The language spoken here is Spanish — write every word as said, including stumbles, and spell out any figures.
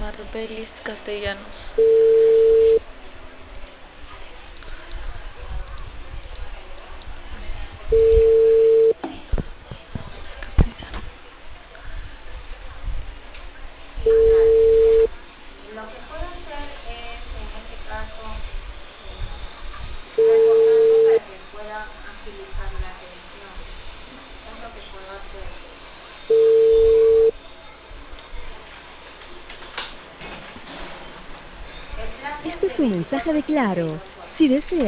Marbelis Castellanos. Lo que puedo hacer es, en este caso, reportarlo para que puedan agilizar la atención. Es lo que puedo hacer. El plan Este es es de un mensaje de veinticuatro a Claro. setenta y dos horas. Si desea